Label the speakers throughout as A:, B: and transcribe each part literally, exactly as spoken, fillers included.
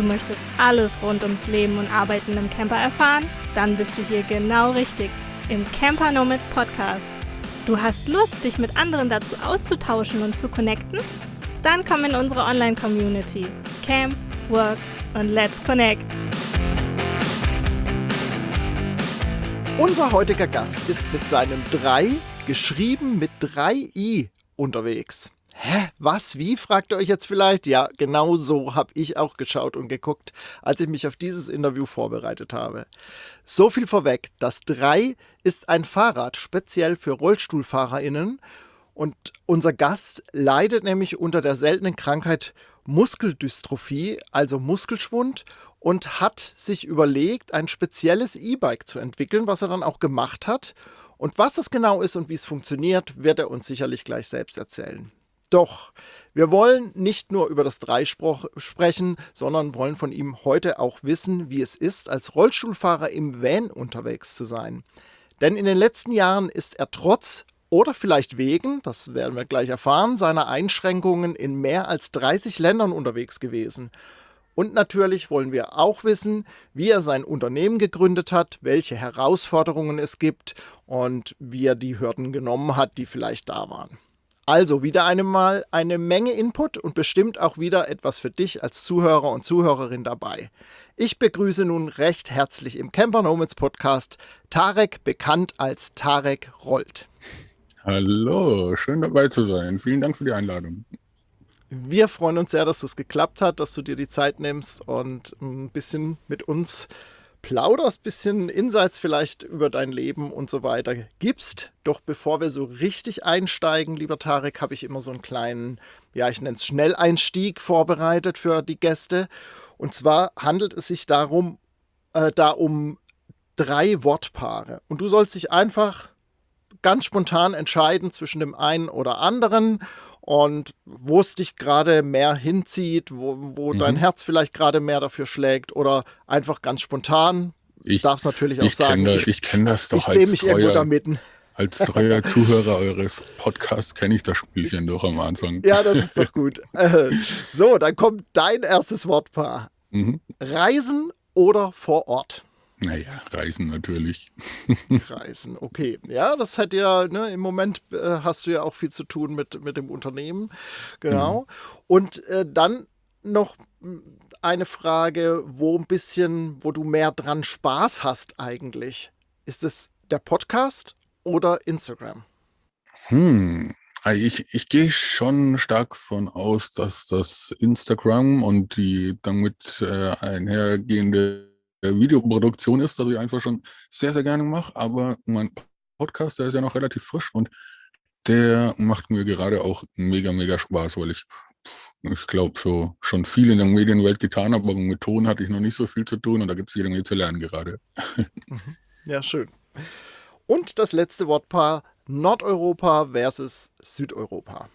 A: möchtest alles rund ums Leben und Arbeiten im Camper erfahren? Dann bist du hier genau richtig, im Camper Nomads Podcast. Du hast Lust, dich mit anderen dazu auszutauschen und zu connecten? Dann komm in unsere Online-Community. Camp, Work und Let's Connect.
B: Unser heutiger Gast ist mit seinem drei, geschrieben mit drei i, unterwegs. Hä? Was? Wie? Fragt ihr euch jetzt vielleicht? Ja, genau so habe ich auch geschaut und geguckt, als ich mich auf dieses Interview vorbereitet habe. So viel vorweg, das drei ist ein Fahrrad speziell für RollstuhlfahrerInnen und unser Gast leidet nämlich unter der seltenen Krankheit Muskeldystrophie, also Muskelschwund, und hat sich überlegt, ein spezielles E-Bike zu entwickeln, was er dann auch gemacht hat. Und was das genau ist und wie es funktioniert, wird er uns sicherlich gleich selbst erzählen. Doch, wir wollen nicht nur über das drei sprechen, sondern wollen von ihm heute auch wissen, wie es ist, als Rollstuhlfahrer im Van unterwegs zu sein. Denn in den letzten Jahren ist er trotz oder vielleicht wegen, das werden wir gleich erfahren, seiner Einschränkungen in mehr als dreißig Ländern unterwegs gewesen. Und natürlich wollen wir auch wissen, wie er sein Unternehmen gegründet hat, welche Herausforderungen es gibt und wie er die Hürden genommen hat, die vielleicht da waren. Also wieder einmal eine Menge Input und bestimmt auch wieder etwas für dich als Zuhörer und Zuhörerin dabei. Ich begrüße nun recht herzlich im Camper Nomads Podcast Tarek, bekannt als Tarek Rollt.
C: Hallo, schön dabei zu sein. Vielen Dank für die Einladung.
B: Wir freuen uns sehr, dass das geklappt hat, dass du dir die Zeit nimmst und ein bisschen mit uns plauderst, ein bisschen Insights vielleicht über dein Leben und so weiter gibst. Doch bevor wir so richtig einsteigen, lieber Tarek, habe ich immer so einen kleinen, ja, ich nenne es Schnelleinstieg vorbereitet für die Gäste. Und zwar handelt es sich darum, äh, da um drei Wortpaare. Und du sollst dich einfach ganz spontan entscheiden zwischen dem einen oder anderen und wo es dich gerade mehr hinzieht, wo, wo mhm. dein Herz vielleicht gerade mehr dafür schlägt oder einfach ganz spontan. Ich darf es natürlich auch
C: ich
B: sagen.
C: Kenn das, ich kenne das doch
B: ich sehe mich irgendwo da mitten.
C: Als treuer Zuhörer eures Podcasts kenne ich das Spielchen doch am Anfang.
B: Ja, das ist doch gut. Äh, so, dann kommt dein erstes Wortpaar.
C: Mhm.
B: Reisen oder vor Ort?
C: Naja, Reisen natürlich.
B: Reisen, okay. Ja, das hat ja, ne, im Moment äh, hast du ja auch viel zu tun mit, mit dem Unternehmen. Genau. Mhm. Und äh, dann noch eine Frage, wo ein bisschen, wo du mehr dran Spaß hast eigentlich. Ist es der Podcast oder Instagram?
C: Hm. Ich, ich gehe schon stark von aus, dass das Instagram und die damit äh, einhergehende Videoproduktion ist, dass ich einfach schon sehr, sehr gerne mache. Aber mein Podcast, der ist ja noch relativ frisch und der macht mir gerade auch mega, mega Spaß, weil ich, ich glaube, so schon viel in der Medienwelt getan habe, aber mit Ton hatte ich noch nicht so viel zu tun und da gibt es jede Menge zu lernen gerade.
B: Ja, schön. Und das letzte Wortpaar, Nordeuropa versus Südeuropa.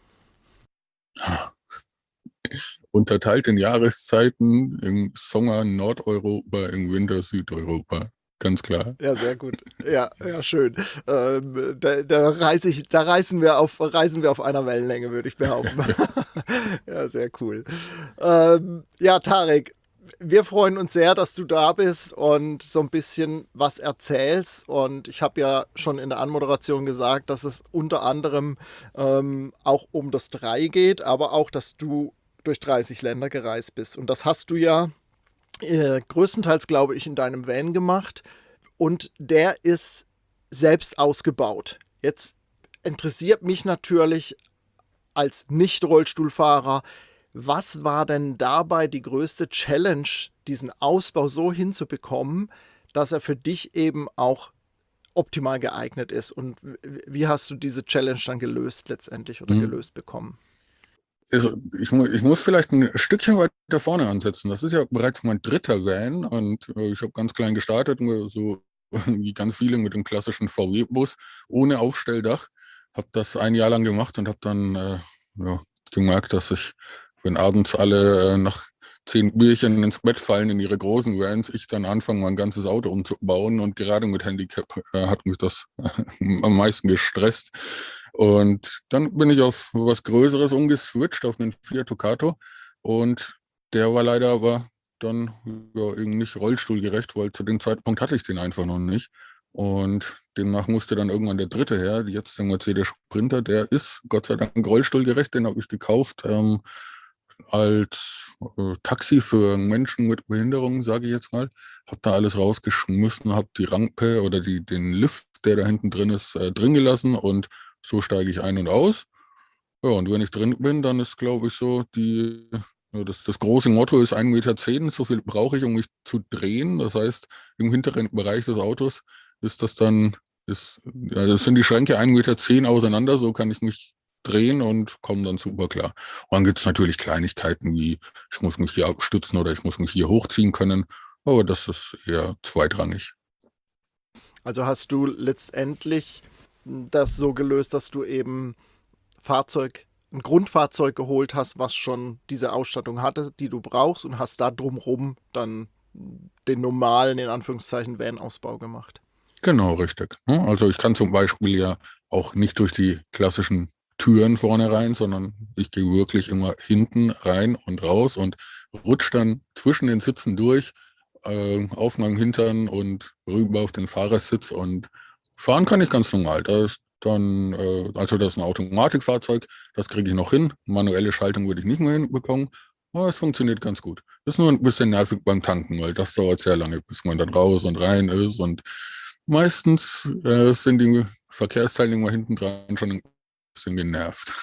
C: Unterteilt in Jahreszeiten, im Sommer Nordeuropa, im Winter Südeuropa. Ganz klar.
B: Ja, sehr gut. Ja, ja, schön. Ähm, da, da, reise ich, da reisen, wir auf, reisen wir auf einer Wellenlänge, würde ich behaupten. Ja, sehr cool. Ähm, ja, Tarek, wir freuen uns sehr, dass du da bist und so ein bisschen was erzählst. Und ich habe ja schon in der Anmoderation gesagt, dass es unter anderem ähm, auch um das drei geht, aber auch, dass du durch dreißig Länder gereist bist. Und das hast du ja äh, größtenteils, glaube ich, in deinem Van gemacht. Und der ist selbst ausgebaut. Jetzt interessiert mich natürlich als Nicht-Rollstuhlfahrer, was war denn dabei die größte Challenge, diesen Ausbau so hinzubekommen, dass er für dich eben auch optimal geeignet ist? Und wie hast du diese Challenge dann gelöst letztendlich oder mhm. gelöst bekommen?
C: Also ich, ich muss vielleicht ein Stückchen weiter vorne ansetzen. Das ist ja bereits mein dritter Van und ich habe ganz klein gestartet, so wie ganz viele mit dem klassischen V W-Bus ohne Aufstelldach. Habe das ein Jahr lang gemacht und habe dann äh, ja, gemerkt, dass ich, wenn abends alle äh, nach zehn Bierchen ins Bett fallen in ihre großen Vans, ich dann anfange, mein ganzes Auto umzubauen und gerade mit Handicap äh, hat mich das am meisten gestresst. Und dann bin ich auf was Größeres umgeswitcht, auf den Fiat Ducato und der war leider aber dann ja, eben nicht rollstuhlgerecht, weil zu dem Zeitpunkt hatte ich den einfach noch nicht. Und demnach musste dann irgendwann der dritte her, jetzt der Mercedes Sprinter, der ist Gott sei Dank rollstuhlgerecht, den habe ich gekauft ähm, als äh, Taxi für Menschen mit Behinderung, sage ich jetzt mal. Habe da alles rausgeschmissen, habe die Rampe oder die, den Lift, der da hinten drin ist, äh, drin gelassen und so steige ich ein und aus. Ja, und wenn ich drin bin, dann ist, glaube ich, so die, ja, das, das große Motto ist ein Meter zehn, so viel brauche ich, um mich zu drehen. Das heißt, im hinteren Bereich des Autos ist das dann, ist, ja, das sind die Schränke ein Meter zehn auseinander, so kann ich mich drehen und komme dann super klar. Und dann gibt es natürlich Kleinigkeiten wie, ich muss mich hier abstützen oder ich muss mich hier hochziehen können, aber das ist eher zweitrangig.
B: Also hast du letztendlich das so gelöst, dass du eben Fahrzeug, ein Grundfahrzeug geholt hast, was schon diese Ausstattung hatte, die du brauchst, und hast da drumherum dann den normalen, in Anführungszeichen, Van-Ausbau gemacht.
C: Genau, richtig. Ja, also ich kann zum Beispiel ja auch nicht durch die klassischen Türen vorne rein, sondern ich gehe wirklich immer hinten rein und raus und rutsche dann zwischen den Sitzen durch, äh, auf meinem Hintern und rüber auf den Fahrersitz, und fahren kann ich ganz normal. Da ist dann, äh, also das ist ein Automatikfahrzeug, das kriege ich noch hin. Manuelle Schaltung würde ich nicht mehr hinbekommen, aber es funktioniert ganz gut. Ist nur ein bisschen nervig beim Tanken, weil das dauert sehr lange, bis man dann raus und rein ist, und meistens äh, sind die Verkehrsteilnehmer hinten dran schon ein bisschen genervt.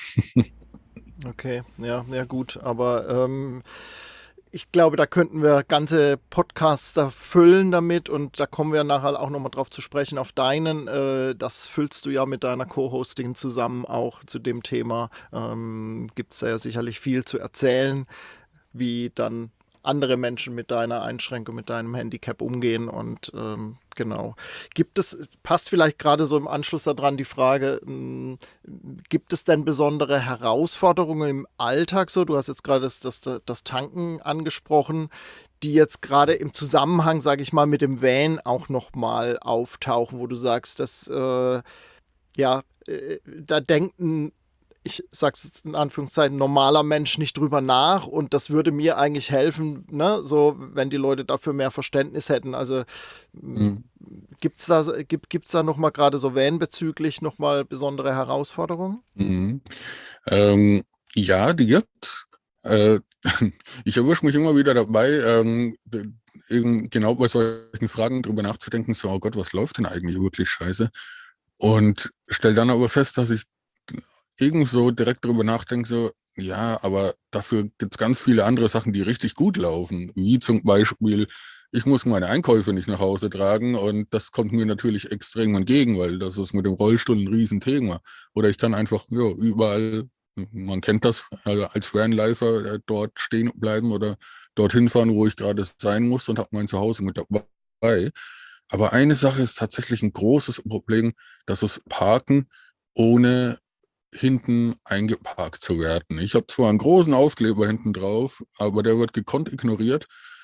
B: Okay, ja, ja gut, aber ähm, ich glaube, da könnten wir ganze Podcasts da füllen damit, und da kommen wir nachher auch nochmal drauf zu sprechen, auf deinen. Äh, das füllst du ja mit deiner Co-Hosting zusammen auch zu dem Thema. Ähm, Gibt es ja sicherlich viel zu erzählen, wie dann andere Menschen mit deiner Einschränkung, mit deinem Handicap umgehen, und ähm, genau. Gibt es, passt vielleicht gerade so im Anschluss daran die Frage, mh, gibt es denn besondere Herausforderungen im Alltag so? Du hast jetzt gerade das, das, das Tanken angesprochen, die jetzt gerade im Zusammenhang, sage ich mal, mit dem Van auch nochmal auftauchen, wo du sagst, dass äh, ja, äh, da denken, ich sag's jetzt in Anführungszeichen, normaler Mensch nicht drüber nach, und das würde mir eigentlich helfen, ne? So, wenn die Leute dafür mehr Verständnis hätten. Also
C: Mhm.
B: gibt's da, gibt, gibt's da nochmal gerade so Van-bezüglich nochmal besondere Herausforderungen?
C: Mhm. Ähm, ja, die gibt. Äh, ich erwische mich immer wieder dabei, ähm, eben genau bei solchen Fragen drüber nachzudenken, so, oh Gott, was läuft denn eigentlich wirklich scheiße? Und stelle dann aber fest, dass ich ebenso direkt drüber nachdenke, so, ja, aber dafür gibt es ganz viele andere Sachen, die richtig gut laufen. Wie zum Beispiel, ich muss meine Einkäufe nicht nach Hause tragen, und das kommt mir natürlich extrem entgegen, weil das ist mit dem Rollstuhl ein Riesenthema. Oder ich kann einfach ja, überall, man kennt das, äh, als Vanlifer äh, dort stehen bleiben oder dorthin fahren, wo ich gerade sein muss, und habe mein Zuhause mit dabei. Aber eine Sache ist tatsächlich ein großes Problem, das ist Parken ohne hinten eingeparkt zu werden. Ich habe zwar einen großen Aufkleber hinten drauf, aber der wird gekonnt ignoriert,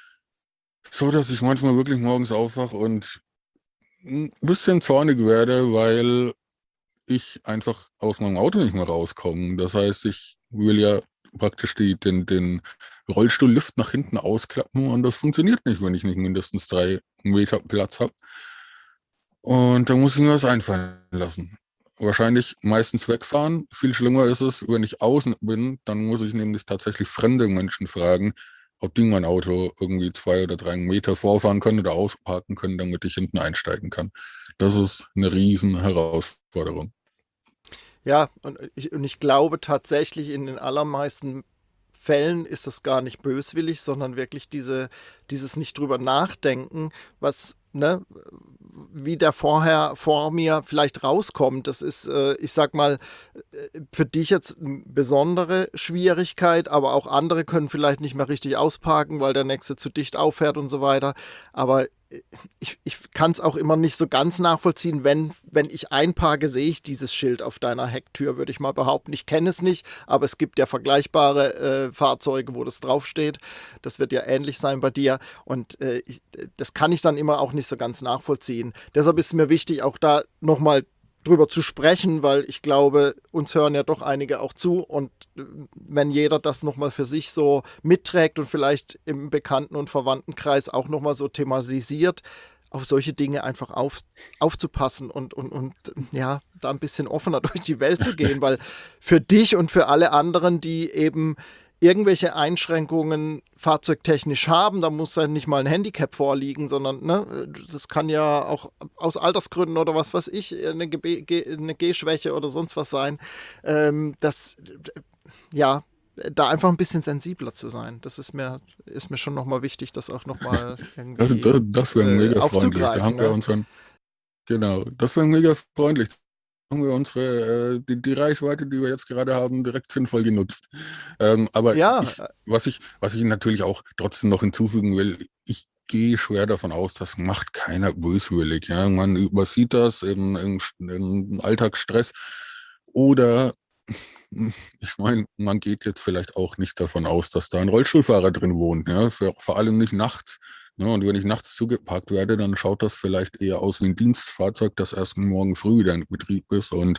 C: so dass ich manchmal wirklich morgens aufwache und ein bisschen zornig werde, weil ich einfach aus meinem Auto nicht mehr rauskomme. Das heißt, ich will ja praktisch die, den, den Rollstuhllift nach hinten ausklappen, und das funktioniert nicht, wenn ich nicht mindestens drei Meter Platz habe. Und da muss ich mir was einfallen lassen. Wahrscheinlich meistens wegfahren. Viel schlimmer ist es, wenn ich außen bin, dann muss ich nämlich tatsächlich fremde Menschen fragen, ob die mein Auto irgendwie zwei oder drei Meter vorfahren können oder ausparken können, damit ich hinten einsteigen kann. Das ist eine riesen Herausforderung.
B: Ja, und ich, und ich glaube tatsächlich, in den allermeisten Fällen ist das gar nicht böswillig, sondern wirklich diese, dieses nicht drüber nachdenken, was, ne, wie der vorher vor mir vielleicht rauskommt. Das ist, äh, ich sag mal, äh, für dich jetzt eine besondere Schwierigkeit, aber auch andere können vielleicht nicht mehr richtig ausparken, weil der nächste zu dicht auffährt und so weiter. Aber ich, ich kann es auch immer nicht so ganz nachvollziehen, wenn, wenn ich einparke, sehe ich dieses Schild auf deiner Hecktür, würde ich mal behaupten. Ich kenne es nicht, aber es gibt ja vergleichbare äh, Fahrzeuge, wo das draufsteht. Das wird ja ähnlich sein bei dir, und äh, ich, das kann ich dann immer auch nicht so ganz nachvollziehen. Deshalb ist mir wichtig, auch da nochmal drüber zu sprechen, weil ich glaube, uns hören ja doch einige auch zu und wenn jeder das nochmal für sich so mitträgt und vielleicht im Bekannten- und Verwandtenkreis auch nochmal so thematisiert, auf solche Dinge einfach auf, aufzupassen und, und, und ja, da ein bisschen offener durch die Welt zu gehen, weil für dich und für alle anderen, die eben irgendwelche Einschränkungen fahrzeugtechnisch haben, da muss ja nicht mal ein Handicap vorliegen, sondern ne, das kann ja auch aus Altersgründen oder was weiß ich, eine, Ge- Ge- eine Gehschwäche oder sonst was sein, ähm, das, ja, da einfach ein bisschen sensibler zu sein. Das ist mir, ist mir schon nochmal wichtig, das auch nochmal
C: Das,
B: irgendwie
C: das, das wäre
B: äh,
C: mega freundlich. Da
B: aufzugreifen.
C: haben wir
B: Ne?
C: unseren, genau, das wäre mega freundlich. Da haben wir unsere, äh, die, die Reichweite, die wir jetzt gerade haben, direkt sinnvoll genutzt. Ähm, aber
B: Ja,
C: ich, was ich, was ich natürlich auch trotzdem noch hinzufügen will, ich gehe schwer davon aus, das macht keiner böswillig. Ja? Man übersieht das in, in, in Alltagsstress oder ich meine, man geht jetzt vielleicht auch nicht davon aus, dass da ein Rollstuhlfahrer drin wohnt, ja? Für, vor allem nicht nachts. Ja, und wenn ich nachts zugeparkt werde, dann schaut das vielleicht eher aus wie ein Dienstfahrzeug, das erst morgen früh wieder in Betrieb ist und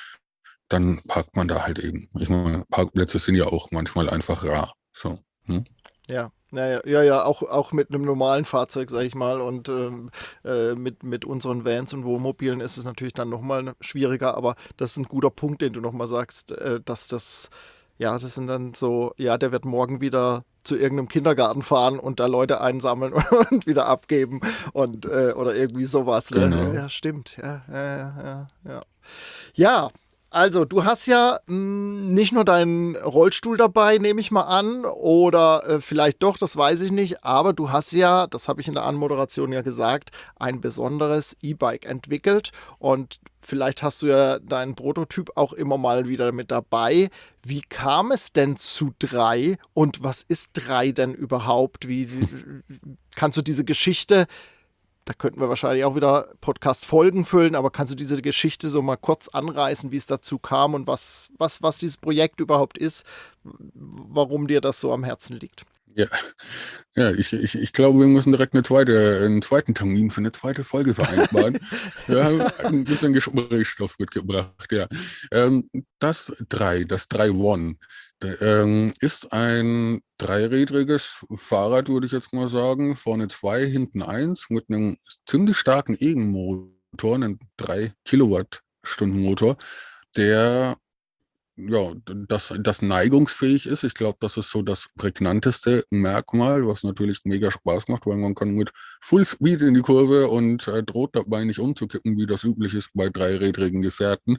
C: dann parkt man da halt eben. Ich meine, Parkplätze sind ja auch manchmal einfach rar. So. Hm?
B: ja. Ja, ja, ja, ja, auch, auch mit einem normalen Fahrzeug, sag ich mal, und ähm, äh, mit, mit unseren Vans und Wohnmobilen ist es natürlich dann nochmal schwieriger, aber das ist ein guter Punkt, den du nochmal sagst, äh, dass das, ja, das sind dann so, ja, der wird morgen wieder zu irgendeinem Kindergarten fahren und da Leute einsammeln und wieder abgeben und, äh, oder irgendwie sowas, ne? Ja,
C: Genau.
B: ja, stimmt, ja, ja, ja, ja. Ja, ja, also du hast ja mh, nicht nur deinen Rollstuhl dabei, nehme ich mal an, oder äh, vielleicht doch, das weiß ich nicht, aber du hast ja, das habe ich in der Anmoderation ja gesagt, ein besonderes E-Bike entwickelt und vielleicht hast du ja deinen Prototyp auch immer mal wieder mit dabei. Wie kam es denn zu drei und was ist drei denn überhaupt? Wie, wie kannst du diese Geschichte, da könnten wir wahrscheinlich auch wieder Podcast-Folgen füllen, aber kannst du diese Geschichte so mal kurz anreißen, wie es dazu kam und was, was, was dieses Projekt überhaupt ist, warum dir das so am Herzen liegt?
C: Ja, ja ich, ich, ich glaube, wir müssen direkt eine zweite, einen zweiten Termin für eine zweite Folge vereinbaren. Wir haben ein bisschen Gesprächsstoff mitgebracht, ja. Ähm, das drei, das drei One, ähm, ist ein dreirädriges Fahrrad, würde ich jetzt mal sagen. Vorne zwei, hinten eins, mit einem ziemlich starken E-Motor, einem drei Kilowattstunden Motor, der ja, das, das neigungsfähig ist. Ich glaube, das ist so das prägnanteste Merkmal, was natürlich mega Spaß macht, weil man kann mit Full Speed in die Kurve und äh, droht dabei nicht umzukippen, wie das üblich ist bei dreirädrigen Gefährten.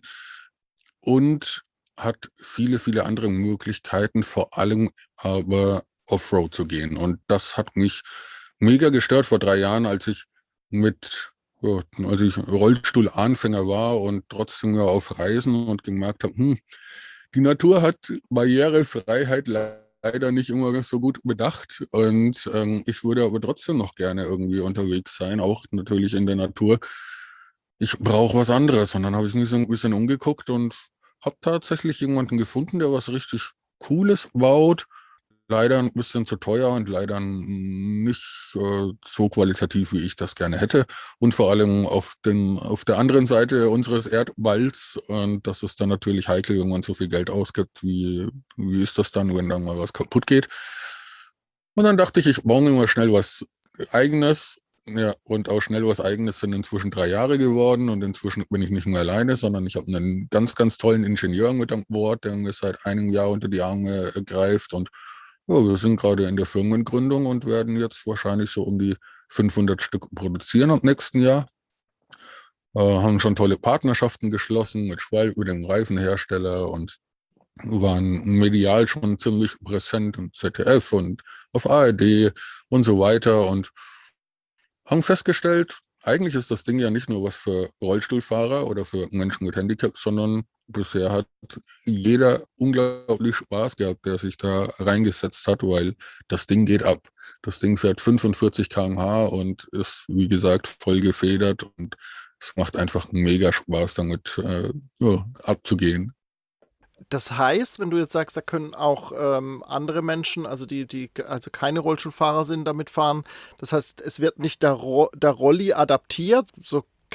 C: Und hat viele, viele andere Möglichkeiten, vor allem aber Offroad zu gehen. Und das hat mich mega gestört vor drei Jahren, als ich mit ja, als ich Rollstuhl-Anfänger war und trotzdem ja auf Reisen und gemerkt habe, hm, die Natur hat Barrierefreiheit leider nicht immer so gut bedacht und ähm, ich würde aber trotzdem noch gerne irgendwie unterwegs sein, auch natürlich in der Natur. Ich brauche was anderes und dann habe ich mich so ein bisschen umgeguckt und habe tatsächlich jemanden gefunden, der was richtig Cooles baut. Leider ein bisschen zu teuer und leider nicht äh, so qualitativ, wie ich das gerne hätte. Und vor allem auf, den, auf der anderen Seite unseres Erdballs. Und das ist dann natürlich heikel, wenn man so viel Geld ausgibt. Wie, wie ist das dann, wenn dann mal was kaputt geht? Und dann dachte ich, ich baue mir mal schnell was Eigenes. Ja, und auch schnell was Eigenes sind inzwischen drei Jahre geworden. Und inzwischen bin ich nicht mehr alleine, sondern ich habe einen ganz, ganz tollen Ingenieur mit an Bord, der mir seit einem Jahr unter die Arme greift. Und ja, wir sind gerade in der Firmengründung und werden jetzt wahrscheinlich so um die fünfhundert Stück produzieren im nächsten Jahr. Äh, haben schon tolle Partnerschaften geschlossen mit Schwalbe, dem Reifenhersteller und waren medial schon ziemlich präsent im Z D F und auf A R D und so weiter und haben festgestellt, eigentlich ist das Ding ja nicht nur was für Rollstuhlfahrer oder für Menschen mit Handicap, sondern bisher hat jeder unglaublich Spaß gehabt, der sich da reingesetzt hat, weil das Ding geht ab. Das Ding fährt fünfundvierzig Kilometer pro Stunde und ist, wie gesagt, voll gefedert und es macht einfach mega Spaß damit äh, ja, abzugehen.
B: Das heißt, wenn du jetzt sagst, da können auch ähm, andere Menschen, also die, die also keine Rollstuhlfahrer sind, damit fahren, das heißt, es wird nicht der, Ro der Rolli adaptiert, so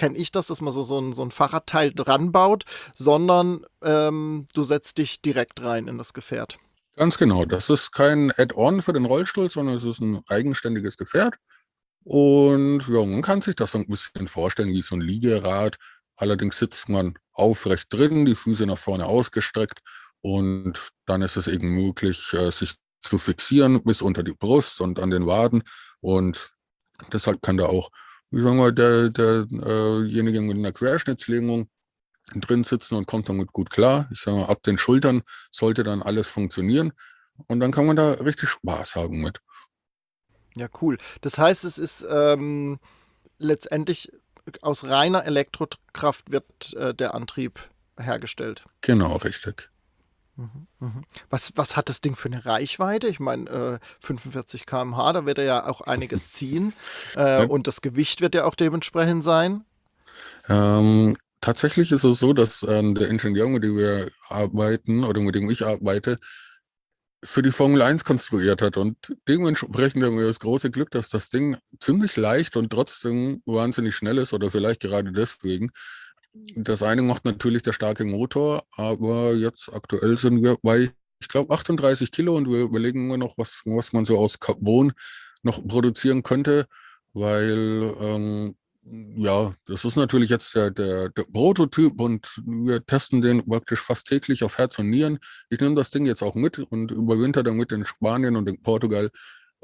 B: kenne ich das, dass man so, so, ein, so ein Fahrradteil dran baut, sondern ähm, du setzt dich direkt rein in das Gefährt.
C: Ganz genau. Das ist kein Add-on für den Rollstuhl, sondern es ist ein eigenständiges Gefährt. Und ja, man kann sich das so ein bisschen vorstellen wie so ein Liegerad. Allerdings sitzt man aufrecht drin, die Füße nach vorne ausgestreckt und dann ist es eben möglich, äh, sich zu fixieren bis unter die Brust und an den Waden. Und deshalb kann da auch, wie sagen wir, der, derjenige mit einer Querschnittslähmung drin sitzen und kommt damit gut klar. Ich sage mal, ab den Schultern sollte dann alles funktionieren und dann kann man da richtig Spaß haben mit.
B: Ja, cool. Das heißt, es ist ähm, letztendlich aus reiner Elektrokraft wird äh, der Antrieb hergestellt.
C: Genau, richtig.
B: Mhm, mhm. Was, was hat das Ding für eine Reichweite? Ich meine, äh, fünfundvierzig Kilometer pro Stunde, da wird er ja auch einiges ziehen. Äh,
C: Ja.
B: und das Gewicht wird ja auch dementsprechend sein.
C: Ähm, tatsächlich ist es so, dass ähm, der Ingenieur, mit dem wir arbeiten oder mit dem ich arbeite, für die Formel eins konstruiert hat. Und dementsprechend haben wir das große Glück, dass das Ding ziemlich leicht und trotzdem wahnsinnig schnell ist oder vielleicht gerade deswegen. Das eine macht natürlich der starke Motor, aber jetzt aktuell sind wir bei, ich glaube, achtunddreißig Kilo und wir überlegen immer noch, was, was man so aus Carbon noch produzieren könnte, weil ähm, ja, das ist natürlich jetzt der, der, der Prototyp und wir testen den praktisch fast täglich auf Herz und Nieren. Ich nehme das Ding jetzt auch mit und überwinter damit in Spanien und in Portugal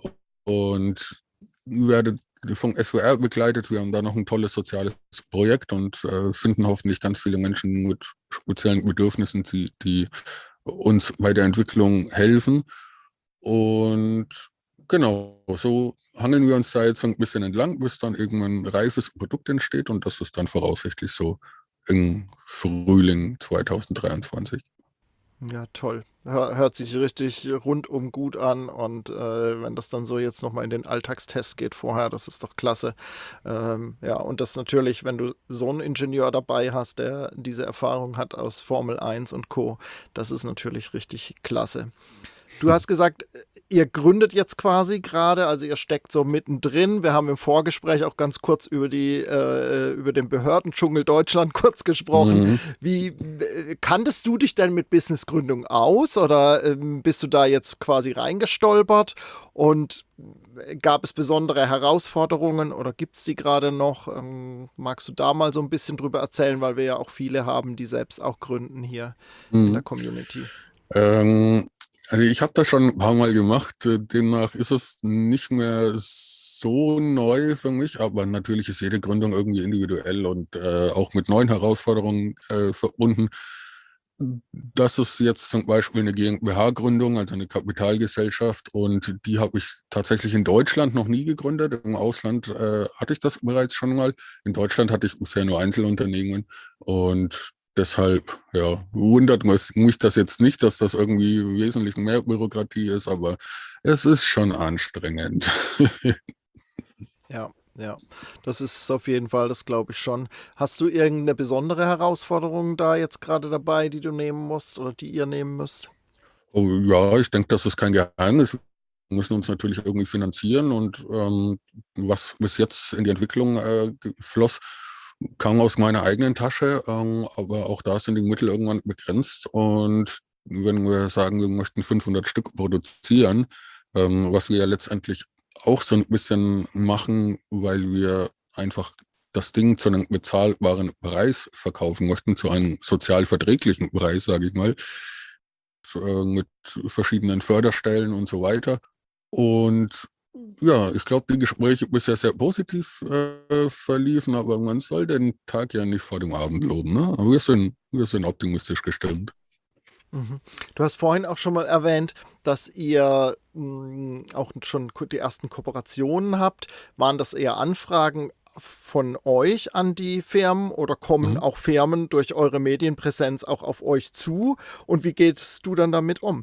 C: und werde vom S W R begleitet. Wir haben da noch ein tolles soziales Projekt und äh, finden hoffentlich ganz viele Menschen mit speziellen Bedürfnissen, die, die uns bei der Entwicklung helfen. Und genau, so hangeln wir uns da jetzt ein bisschen entlang, bis dann irgendwann ein reifes Produkt entsteht und das ist dann voraussichtlich so im Frühling zwanzig dreiundzwanzig.
B: Ja, toll. Hör, hört sich richtig rundum gut an und äh, wenn das dann so jetzt nochmal in den Alltagstest geht vorher, das ist doch klasse. Ähm, ja, und das natürlich, wenn du so einen Ingenieur dabei hast, der diese Erfahrung hat aus Formel eins und Co., das ist natürlich richtig klasse. Du hast gesagt, ihr gründet jetzt quasi gerade, also ihr steckt so mittendrin. Wir haben im Vorgespräch auch ganz kurz über die äh, über den Behördendschungel Deutschland kurz gesprochen.
C: Mhm.
B: Wie äh, kanntest du dich denn mit Businessgründung aus oder ähm, bist du da jetzt quasi reingestolpert? Und gab es besondere Herausforderungen oder gibt es die gerade noch? Ähm, magst du da mal so ein bisschen drüber erzählen, weil wir ja auch viele haben, die selbst auch gründen hier in der
C: Mhm.
B: Community.
C: Ähm, also ich habe das schon ein paar Mal gemacht, äh, demnach ist es nicht mehr so neu für mich, aber natürlich ist jede Gründung irgendwie individuell und äh, auch mit neuen Herausforderungen äh, verbunden. Das ist jetzt zum Beispiel eine GmbH-Gründung, also eine Kapitalgesellschaft und die habe ich tatsächlich in Deutschland noch nie gegründet. Im Ausland äh, hatte ich das bereits schon mal. In Deutschland hatte ich bisher nur Einzelunternehmen und deshalb, ja, wundert mich das jetzt nicht, dass das irgendwie wesentlich mehr Bürokratie ist, aber es ist schon anstrengend.
B: Ja, ja, das ist auf jeden Fall, das glaube ich schon. Hast du irgendeine besondere Herausforderung da jetzt gerade dabei, die du nehmen musst oder die ihr nehmen müsst?
C: Oh, ja, ich denke, das ist kein Geheimnis. Wir müssen uns natürlich irgendwie finanzieren und ähm, was bis jetzt in die Entwicklung äh, floss, kam aus meiner eigenen Tasche, ähm, aber auch da sind die Mittel irgendwann begrenzt und wenn wir sagen, wir möchten fünfhundert Stück produzieren, ähm, was wir ja letztendlich auch so ein bisschen machen, weil wir einfach das Ding zu einem bezahlbaren Preis verkaufen möchten, zu einem sozial verträglichen Preis, sage ich mal, äh, mit verschiedenen Förderstellen und so weiter. Und ja, ich glaube, die Gespräche bisher sehr positiv äh, verliefen, aber man soll den Tag ja nicht vor dem Abend loben. Ne? Aber wir sind, wir sind optimistisch gestimmt.
B: Mhm. Du hast vorhin auch schon mal erwähnt, dass ihr mh, auch schon ko- die ersten Kooperationen habt. Waren das eher Anfragen von euch an die Firmen oder kommen
C: Mhm.
B: auch Firmen durch eure Medienpräsenz auch auf euch zu? Und wie gehst du dann damit um?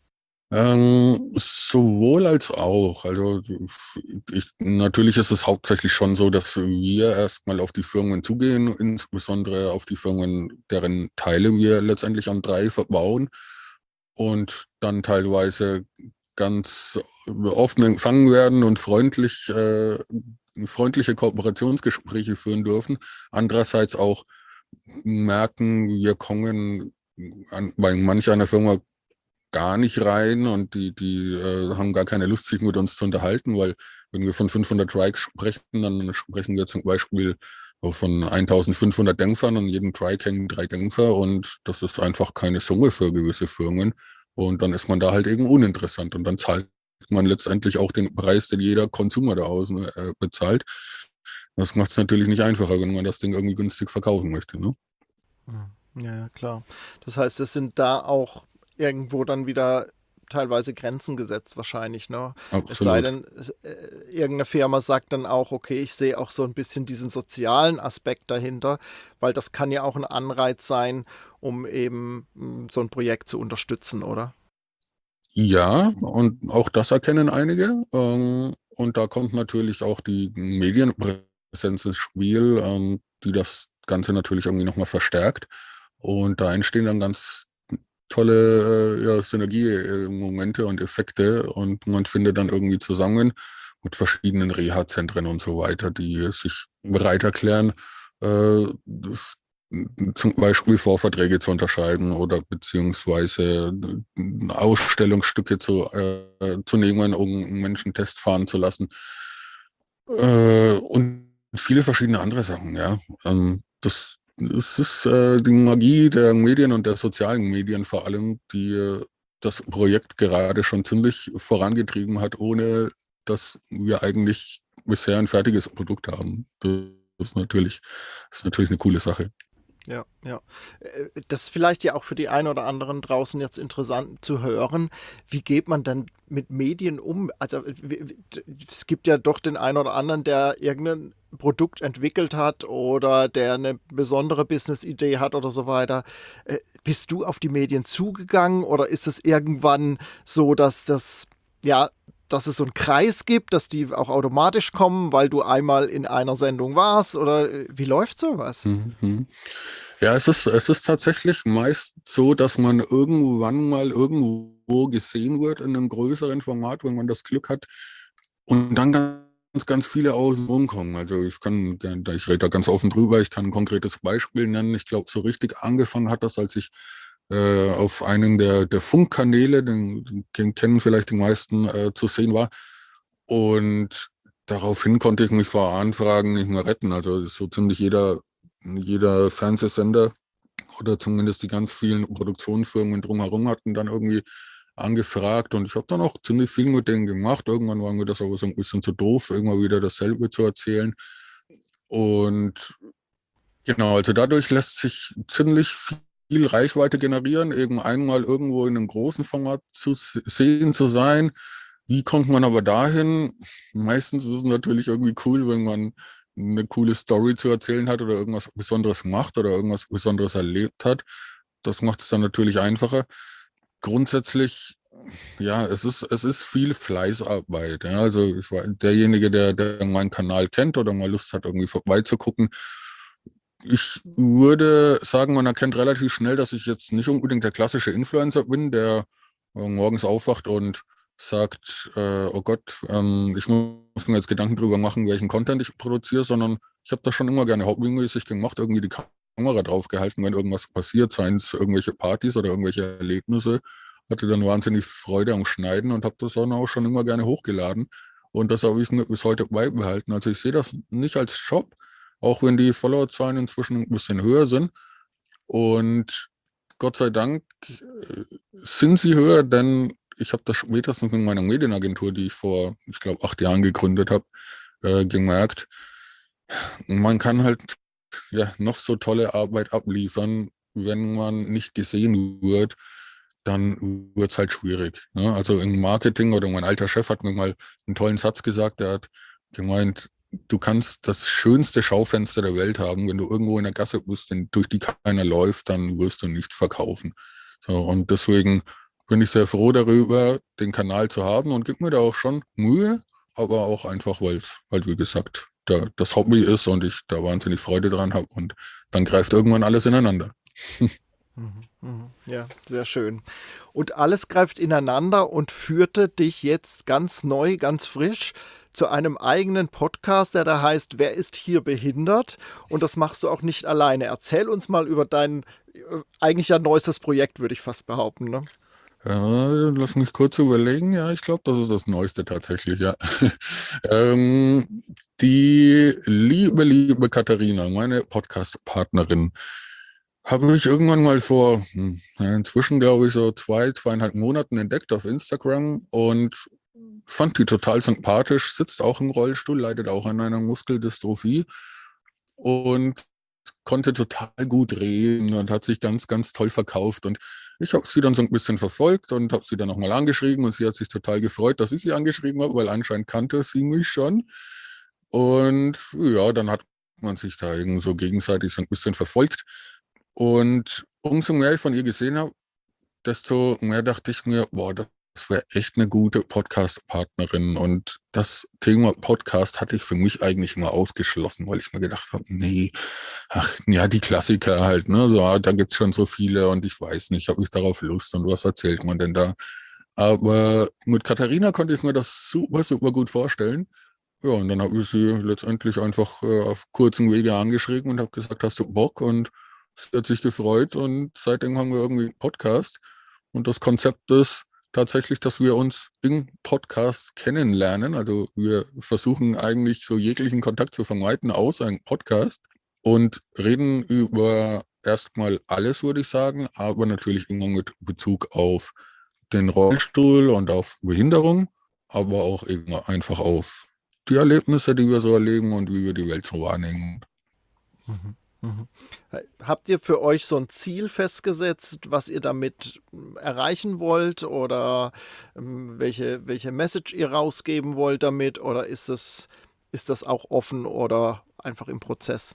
C: Ähm, sowohl als auch. Also ich, natürlich ist es hauptsächlich schon so, dass wir erstmal auf die Firmen zugehen, insbesondere auf die Firmen, deren Teile wir letztendlich an drei verbauen und dann teilweise ganz offen empfangen werden und freundlich äh, freundliche Kooperationsgespräche führen dürfen. Andererseits auch merken, wir kommen an, bei manch einer Firma gar nicht rein und die, die äh, haben gar keine Lust, sich mit uns zu unterhalten, weil wenn wir von fünfhundert Trikes sprechen, dann sprechen wir zum Beispiel von eintausendfünfhundert Dämpfern und jedem Trike hängen drei Dämpfer und das ist einfach keine Summe für gewisse Firmen und dann ist man da halt eben uninteressant und dann zahlt man letztendlich auch den Preis, den jeder Consumer da außen äh, bezahlt. Das macht es natürlich nicht einfacher, wenn man das Ding irgendwie günstig verkaufen möchte. Ne?
B: Ja, ja, klar. Das heißt, es sind da auch irgendwo dann wieder teilweise Grenzen gesetzt wahrscheinlich, ne? Es sei
C: Absolut.
B: denn, es, äh, irgendeine Firma sagt dann auch, okay, ich sehe auch so ein bisschen diesen sozialen Aspekt dahinter, weil das kann ja auch ein Anreiz sein, um eben mh, so ein Projekt zu unterstützen, oder?
C: Ja, und auch das erkennen einige. Ähm, und da kommt natürlich auch die Medienpräsenz ins Spiel, ähm, die das Ganze natürlich irgendwie nochmal verstärkt. Und da entstehen dann ganz tolle äh, ja, Synergiemomente und Effekte und man findet dann irgendwie zusammen mit verschiedenen Reha-Zentren und so weiter, die sich bereit erklären, äh, zum Beispiel Vorverträge zu unterschreiben oder beziehungsweise Ausstellungsstücke zu, äh, zu nehmen, um einen Menschentest fahren zu lassen. Äh, und viele verschiedene andere Sachen, ja. Ähm, das, das ist äh, die Magie der Medien und der sozialen Medien vor allem, die äh, das Projekt gerade schon ziemlich vorangetrieben hat, ohne dass wir eigentlich bisher ein fertiges Produkt haben. Das ist natürlich, das ist natürlich eine coole Sache.
B: Ja, ja. Äh, Das ist vielleicht ja auch für die einen oder anderen draußen jetzt interessant zu hören. Wie geht man dann mit Medien um? Also w- w- es gibt ja doch den einen oder anderen, der irgendein Produkt entwickelt hat oder der eine besondere Business-Idee hat oder so weiter. Äh, Bist du auf die Medien zugegangen oder ist es irgendwann so, dass das, ja, dass es so einen Kreis gibt, dass die auch automatisch kommen, weil du einmal in einer Sendung warst? Oder äh, wie läuft sowas?
C: Mhm. Ja, es ist, es ist tatsächlich meist so, dass man irgendwann mal irgendwo gesehen wird in einem größeren Format, wenn man das Glück hat und dann ganz, ganz viele außen rumkommen. Also ich kann, ich rede da ganz offen drüber, ich kann ein konkretes Beispiel nennen. Ich glaube, so richtig angefangen hat das, als ich äh, auf einem der, der Funkkanäle, den, den kennen vielleicht die meisten, äh, zu sehen war. Und daraufhin konnte ich mich vor Anfragen nicht mehr retten. Also so ziemlich jeder, jeder Fernsehsender oder zumindest die ganz vielen Produktionsfirmen drumherum hatten dann irgendwie angefragt und ich habe dann auch ziemlich viel mit denen gemacht. Irgendwann war mir das aber so ein bisschen zu doof, immer wieder dasselbe zu erzählen. Und genau, also dadurch lässt sich ziemlich viel Reichweite generieren, eben einmal irgendwo in einem großen Format zu sehen zu sein. Wie kommt man aber dahin? Meistens ist es natürlich irgendwie cool, wenn man eine coole Story zu erzählen hat oder irgendwas Besonderes macht oder irgendwas Besonderes erlebt hat. Das macht es dann natürlich einfacher. Grundsätzlich, ja, es ist, es ist viel Fleißarbeit. Ja. Also ich war derjenige, der, der meinen Kanal kennt oder mal Lust hat, irgendwie vorbeizugucken. Ich würde sagen, man erkennt relativ schnell, dass ich jetzt nicht unbedingt der klassische Influencer bin, der äh, morgens aufwacht und sagt, äh, oh Gott, ähm, ich muss mir jetzt Gedanken drüber machen, welchen Content ich produziere, sondern ich habe das schon immer gerne hobbymäßig gemacht, irgendwie die Kamera draufgehalten, wenn irgendwas passiert, seien es irgendwelche Partys oder irgendwelche Erlebnisse, hatte dann wahnsinnig Freude am Schneiden und habe das dann auch schon immer gerne hochgeladen. Und das habe ich mir bis heute beibehalten. Also ich sehe das nicht als Job, auch wenn die Followerzahlen inzwischen ein bisschen höher sind. Und Gott sei Dank äh, sind sie höher, denn ich habe das spätestens in meiner Medienagentur, die ich vor, ich glaube, acht Jahren gegründet habe, äh, gemerkt. Man kann halt ja noch so tolle Arbeit abliefern, wenn man nicht gesehen wird, dann wird es halt schwierig. Ne? Also im Marketing oder mein alter Chef hat mir mal einen tollen Satz gesagt, der hat gemeint, du kannst das schönste Schaufenster der Welt haben, wenn du irgendwo in der Gasse bist, denn durch die keiner läuft, dann wirst du nicht verkaufen. So, und deswegen bin ich sehr froh darüber, den Kanal zu haben und gebe mir da auch schon Mühe, aber auch einfach, weil es halt, wie gesagt, da, das Hobby ist und ich da wahnsinnig Freude dran habe und dann greift irgendwann alles ineinander.
B: Mhm, mhm. Ja, sehr schön. Und alles greift ineinander und führte dich jetzt ganz neu, ganz frisch zu einem eigenen Podcast, der da heißt Wer ist hier behindert? Und das machst du auch nicht alleine. Erzähl uns mal über dein äh, eigentlich ja neuestes Projekt, würde ich fast behaupten. Ne?
C: Ja, lass mich kurz überlegen. Ja, ich glaube, das ist das Neueste tatsächlich, ja. ähm, die liebe, liebe Katharina, meine Podcast-Partnerin, habe ich irgendwann mal vor, hm, ja, inzwischen glaube ich so zwei, zweieinhalb Monaten entdeckt auf Instagram und fand die total sympathisch, sitzt auch im Rollstuhl, leidet auch an einer Muskeldystrophie und konnte total gut reden und hat sich ganz, ganz toll verkauft. Und ich habe sie dann so ein bisschen verfolgt und habe sie dann nochmal angeschrieben und sie hat sich total gefreut, dass ich sie angeschrieben habe, weil anscheinend kannte sie mich schon. Und ja, dann hat man sich da irgendwie so gegenseitig so ein bisschen verfolgt. Und umso mehr ich von ihr gesehen habe, desto mehr dachte ich mir, boah, das wäre echt eine gute Podcast-Partnerin. Und das Thema Podcast hatte ich für mich eigentlich immer ausgeschlossen, weil ich mir gedacht habe, nee, ach ja, die Klassiker halt, ne? So, ah, da gibt's schon so viele und ich weiß nicht, habe ich darauf Lust und was erzählt man denn da? Aber mit Katharina konnte ich mir das super, super gut vorstellen. Ja, und dann habe ich sie letztendlich einfach äh, auf kurzen Wege angeschrieben und habe gesagt, hast du Bock? Und sie hat sich gefreut und seitdem haben wir irgendwie einen Podcast. Und das Konzept ist tatsächlich, dass wir uns im Podcast kennenlernen. Also wir versuchen eigentlich so jeglichen Kontakt zu vermeiden, außer im Podcast und reden über erstmal alles, würde ich sagen, aber natürlich immer mit Bezug auf den Rollstuhl und auf Behinderung, aber auch immer einfach auf die Erlebnisse, die wir so erleben und wie wir die Welt so wahrnehmen.
B: Mhm. Mhm. Habt ihr für euch so ein Ziel festgesetzt, was ihr damit mm, erreichen wollt oder ähm, welche, welche Message ihr rausgeben wollt damit oder ist es, ist das auch offen oder einfach im Prozess?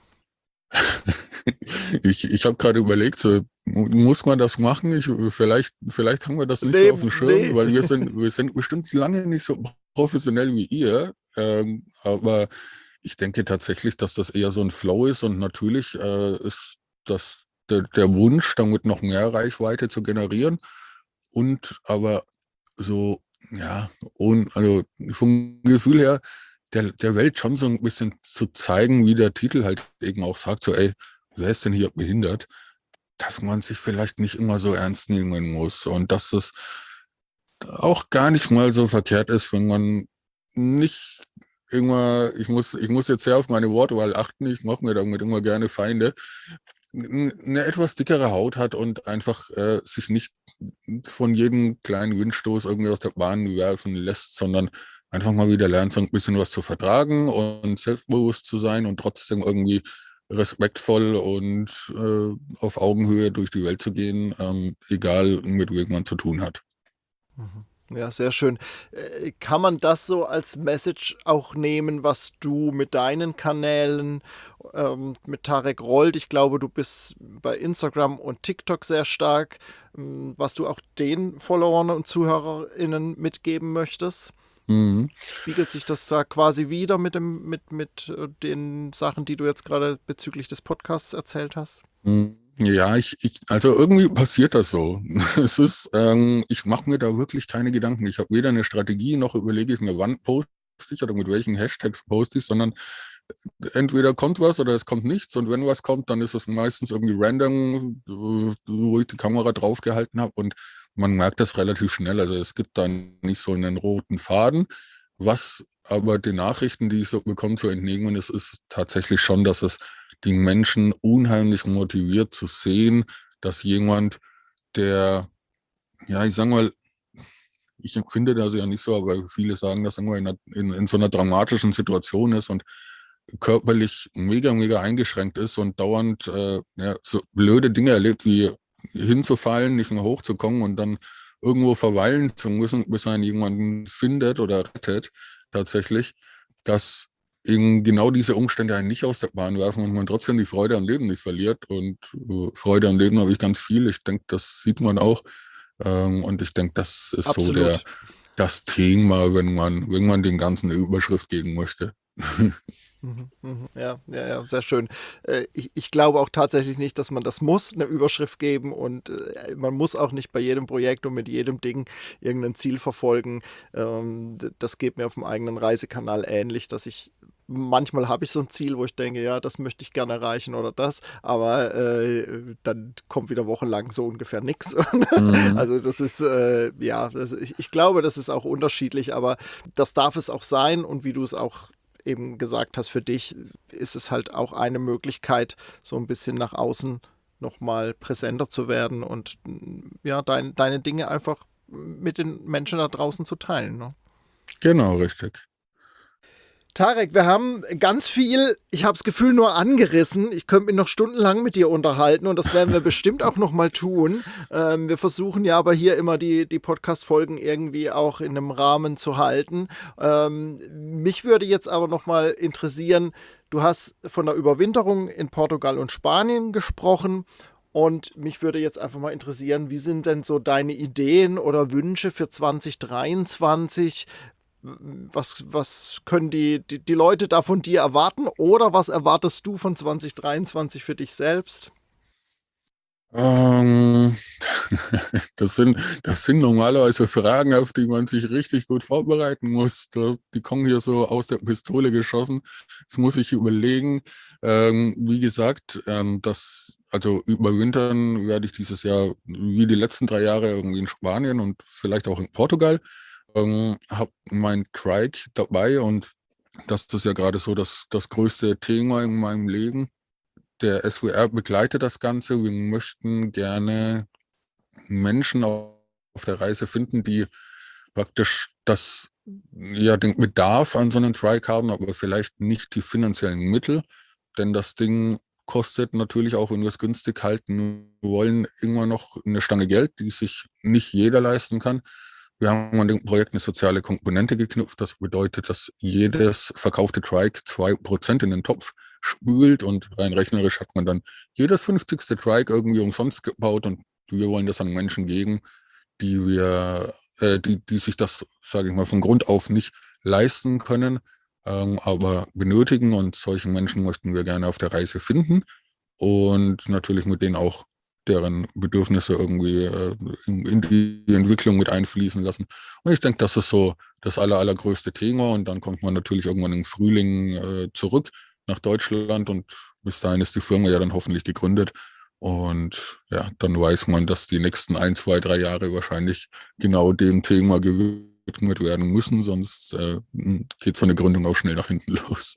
C: Ich, ich habe gerade überlegt, so, muss man das machen? Ich, vielleicht, vielleicht haben wir das nicht so
B: Nee,
C: auf dem Schirm,
B: nee.
C: weil wir sind, wir sind bestimmt lange nicht so professionell wie ihr. Ähm, aber ich denke tatsächlich, dass das eher so ein Flow ist und natürlich äh, ist das der, der Wunsch, damit noch mehr Reichweite zu generieren und aber so, ja, und, also vom Gefühl her, der, der Welt schon so ein bisschen zu zeigen, wie der Titel halt eben auch sagt, so, ey, wer ist denn hier behindert? Dass man sich vielleicht nicht immer so ernst nehmen muss und dass es auch gar nicht mal so verkehrt ist, wenn man nicht immer, ich muss, ich muss jetzt sehr auf meine Wortwahl achten, ich mache mir damit immer gerne Feinde, eine etwas dickere Haut hat und einfach äh, sich nicht von jedem kleinen Windstoß irgendwie aus der Bahn werfen lässt, sondern einfach mal wieder lernt, so ein bisschen was zu vertragen und selbstbewusst zu sein und trotzdem irgendwie respektvoll und äh, auf Augenhöhe durch die Welt zu gehen, ähm, egal mit wem man zu tun hat.
B: Mhm. Ja, sehr schön. Äh, Kann man das so als Message auch nehmen, was du mit deinen Kanälen, ähm, mit Tarek Rollt, ich glaube, du bist bei Instagram und TikTok sehr stark, ähm, was du auch den Followern und ZuhörerInnen mitgeben möchtest?
C: Mhm.
B: Spiegelt sich das da quasi wieder mit dem, mit, mit äh, den Sachen, die du jetzt gerade bezüglich des Podcasts erzählt hast?
C: Hm, Ja, ich, ich, also irgendwie passiert das so. Es ist, ähm, ich mache mir da wirklich keine Gedanken. Ich habe weder eine Strategie noch überlege ich mir, wann poste ich oder mit welchen Hashtags poste ich, sondern entweder kommt was oder es kommt nichts. Und wenn was kommt, dann ist es meistens irgendwie random, äh, wo ich die Kamera draufgehalten habe. Und man merkt das relativ schnell. Also es gibt dann nicht so einen roten Faden. Was aber den Nachrichten, die ich so bekomme, zu entnehmen ist, ist tatsächlich schon, dass es die Menschen unheimlich motiviert zu sehen, dass jemand, der, ja, ich sag mal, ich empfinde das ja nicht so, aber viele sagen, dass irgendwo in, einer, in, in so einer dramatischen Situation ist und körperlich mega, mega eingeschränkt ist und dauernd äh, ja, so blöde Dinge erlebt, wie hinzufallen, nicht mehr hochzukommen und dann irgendwo verweilen zu müssen, bis man jemanden findet oder rettet, tatsächlich, dass eben genau diese Umstände einen nicht aus der Bahn werfen und man trotzdem die Freude am Leben nicht verliert. Und äh, Freude am Leben habe ich ganz viel. Ich denke, das sieht man auch. Ähm, und ich denke, das ist so der,
B: Absolut.
C: das Thema, wenn man, wenn man den ganzen eine Überschrift geben möchte.
B: Mhm, mhm. Ja, ja, ja, sehr schön. Äh, ich, ich glaube auch tatsächlich nicht, dass man das muss, eine Überschrift geben und äh, man muss auch nicht bei jedem Projekt und mit jedem Ding irgendein Ziel verfolgen. Ähm, d- das geht mir auf dem eigenen Reisekanal ähnlich, dass ich manchmal habe ich so ein Ziel, wo ich denke, ja, das möchte ich gerne erreichen oder das, aber äh, dann kommt wieder wochenlang so ungefähr nichts.
C: Mhm.
B: Also das ist, äh, ja, das, ich, ich glaube, das ist auch unterschiedlich, aber das darf es auch sein und wie du es auch eben gesagt hast, für dich ist es halt auch eine Möglichkeit, so ein bisschen nach außen nochmal präsenter zu werden und ja, dein, deine Dinge einfach mit den Menschen da draußen zu teilen. Ne?
C: Genau, richtig.
B: Tarek, wir haben ganz viel, ich habe das Gefühl, nur angerissen. Ich könnte mich noch stundenlang mit dir unterhalten und das werden wir bestimmt auch noch mal tun. Ähm, wir versuchen ja aber hier immer die, die Podcast-Folgen irgendwie auch in einem Rahmen zu halten. Ähm, mich würde jetzt aber noch mal interessieren, du hast von der Überwinterung in Portugal und Spanien gesprochen. Und mich würde jetzt einfach mal interessieren, wie sind denn so deine Ideen oder Wünsche für zwanzig dreiundzwanzig? Was, was können die, die, die Leute da von dir erwarten oder was erwartest du von zwanzig dreiundzwanzig für dich selbst?
C: Ähm, das sind, das sind normalerweise Fragen, auf die man sich richtig gut vorbereiten muss. Da, die kommen hier so aus der Pistole geschossen. Das muss ich überlegen. Ähm, wie gesagt, ähm, das, also überwintern werde ich dieses Jahr wie die letzten drei Jahre irgendwie in Spanien und vielleicht auch in Portugal. Ähm, habe mein Trike dabei und das ist ja gerade so das, das größte Thema in meinem Leben. Der S W R begleitet das Ganze. Wir möchten gerne Menschen auf der Reise finden, die praktisch das, ja, den Bedarf an so einem Trike haben, aber vielleicht nicht die finanziellen Mittel. Denn das Ding kostet natürlich auch, wenn wir es günstig halten wollen, immer noch eine Stange Geld, die sich nicht jeder leisten kann. Wir haben an dem Projekt eine soziale Komponente geknüpft. Das bedeutet, dass jedes verkaufte Trike zwei Prozent in den Topf spült und rein rechnerisch hat man dann jedes fünfzigste Trike irgendwie umsonst gebaut und wir wollen das an Menschen geben, die wir, äh, die, die sich das, sage ich mal, von Grund auf nicht leisten können, ähm, aber benötigen und solchen Menschen möchten wir gerne auf der Reise finden und natürlich mit denen auch deren Bedürfnisse irgendwie äh, in, in die Entwicklung mit einfließen lassen. Und ich denke, das ist so das aller, allergrößte Thema. Und dann kommt man natürlich irgendwann im Frühling äh, zurück nach Deutschland und bis dahin ist die Firma ja dann hoffentlich gegründet. Und ja, dann weiß man, dass die nächsten ein, zwei, drei Jahre wahrscheinlich genau dem Thema gewidmet werden müssen, sonst äh, geht so eine Gründung auch schnell nach hinten los.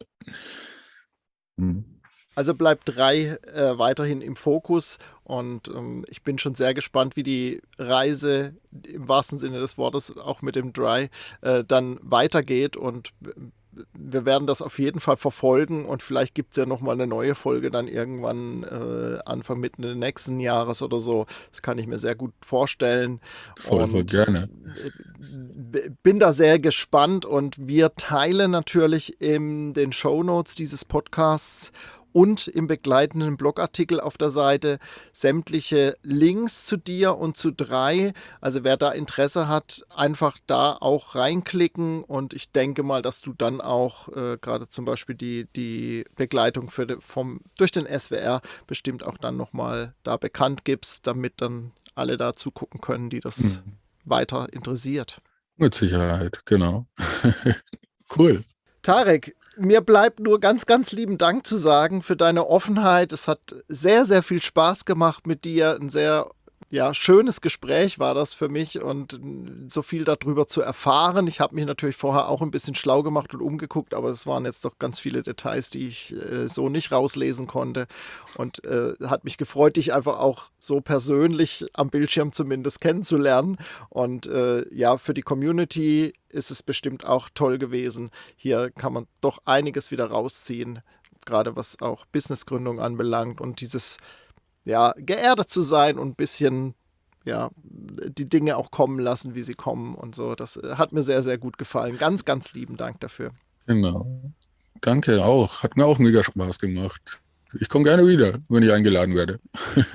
C: Hm.
B: Also bleibt drei äh, weiterhin im Fokus und ähm, ich bin schon sehr gespannt, wie die Reise im wahrsten Sinne des Wortes auch mit dem Dry äh, dann weitergeht und wir werden das auf jeden Fall verfolgen und vielleicht gibt es ja nochmal eine neue Folge dann irgendwann äh, Anfang, Mitte nächsten Jahres oder so. Das kann ich mir sehr gut vorstellen
C: Voll, voll
B: und
C: gerne.
B: äh, bin da sehr gespannt und wir teilen natürlich in den Shownotes dieses Podcasts und im begleitenden Blogartikel auf der Seite sämtliche Links zu dir und zu drei. Also wer da Interesse hat, einfach da auch reinklicken und ich denke mal, dass du dann auch äh, gerade zum Beispiel die, die Begleitung für de, vom, durch den S W R bestimmt auch dann nochmal da bekannt gibst, damit dann alle da zugucken können, die das
C: Mhm.
B: weiter interessiert.
C: Mit Sicherheit, genau. Cool.
B: Tarek, mir bleibt nur ganz, ganz lieben Dank zu sagen für deine Offenheit. Es hat sehr, sehr viel Spaß gemacht mit dir. Ein sehr ja, schönes Gespräch war das für mich und so viel darüber zu erfahren. Ich habe mich natürlich vorher auch ein bisschen schlau gemacht und umgeguckt, aber es waren jetzt doch ganz viele Details, die ich äh, so nicht rauslesen konnte. Und äh, hat mich gefreut, dich einfach auch so persönlich am Bildschirm zumindest kennenzulernen. Und äh, ja, für die Community ist es bestimmt auch toll gewesen. Hier kann man doch einiges wieder rausziehen, gerade was auch Businessgründung anbelangt und dieses ja, geerdet zu sein und ein bisschen, ja, die Dinge auch kommen lassen, wie sie kommen und so. Das äh, hat mir sehr, sehr gut gefallen. Ganz, ganz lieben Dank dafür.
C: Genau. Danke auch. Hat mir auch mega Spaß gemacht. Ich komme gerne wieder, wenn ich eingeladen werde.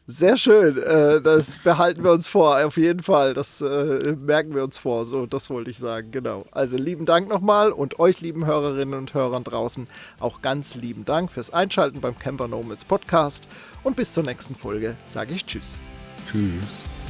B: Sehr schön, äh, das behalten wir uns vor, auf jeden Fall, das äh, merken wir uns vor, so, das wollte ich sagen, genau. Also lieben Dank nochmal und euch lieben Hörerinnen und Hörern draußen auch ganz lieben Dank fürs Einschalten beim Camper Nomads Podcast und bis zur nächsten Folge sage ich Tschüss.
C: Tschüss.